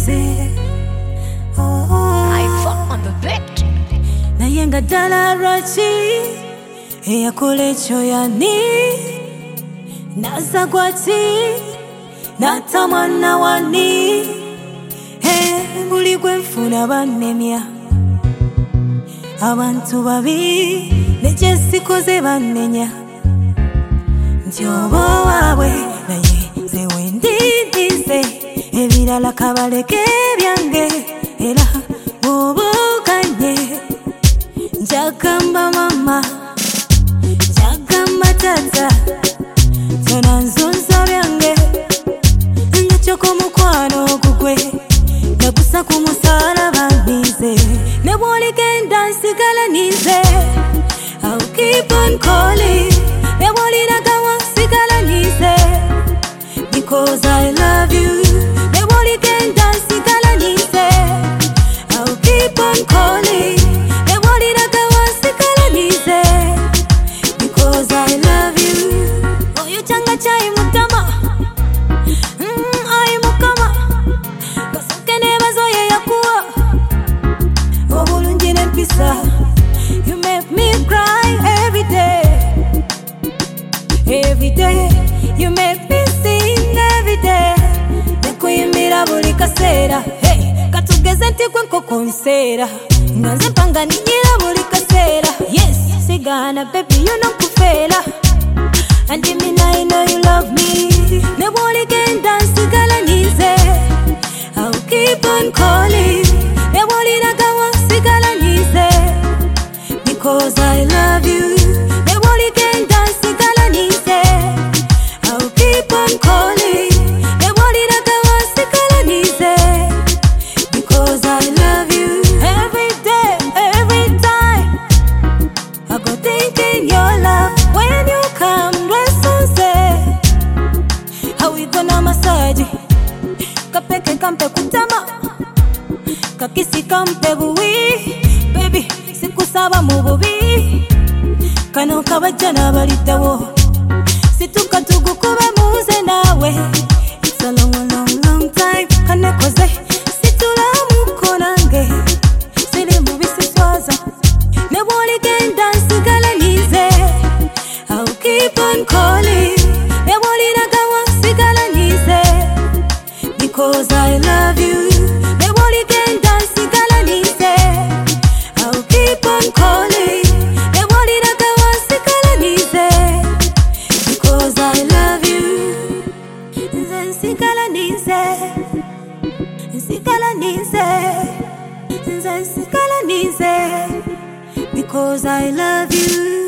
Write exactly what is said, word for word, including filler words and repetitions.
music. Oh, I fuck on the beat. nayenga dala rachi eyakole choyani nazagwati natamwana wani hey, buli gwenfuna bannemya abantu babi nekyesikoze bannenya nti oba waabwe naye nze wendidize ebirala kabaleke byange era bw'obuukanye njagamba mama njagamba tata tona nzunza byange ngakyoko mukwano ogugwe nagusa ku musalaba nize ne bw'oligenda nsigala nize I'll keep on calling ne bw'oliraga wansigala nize because I love you ne bw'oligenda nsigala nize I'll keep on calling ne bw'oliraga wansigala nize because I love you oyo kyanga kyayi mutama mm, ayi mukama kasooke neebazo ye yakuwa obulungi n'empisa you make me cry every day every day you make me sing every day nekuyimbira buli kaseera hey, katugeze nti gwe nkoko nseera nga nze mpanga ninyira buli kaseera yes sigana baby you know kufeera and me I know you love me ne bw'oligenda nsigala nize I'll keep on calling ne bw'oliraga wansigala nize because I love you ne bw'oligenda nsigala nize I'll keep on calling ne bw'oliraga wansigala nize because I love you every day every time I go thinking your love when you come hawigona masaji kapeke kampe kutama kakisi kampe buwi baby sikusaba mu bubi kano kabajjana balitawo situka tugukube muze nawe it's a long long long time kanekoze situla mukonange sili mubisiswaza ne bw'oligenda nsigala nize I'll keep on calling ne bw'oliraga wansigala nize because I love you ne bw'oligenda nsigala nize I'll keep on calling ne bw'oliraga wansigala nize because I love you nze nsigala nize nsigala nize nze nsigala nize because I love you